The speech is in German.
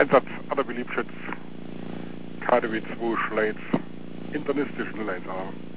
Einsatz aller Beliebschütz, KDW 2 Schleiz, internistischen Laser.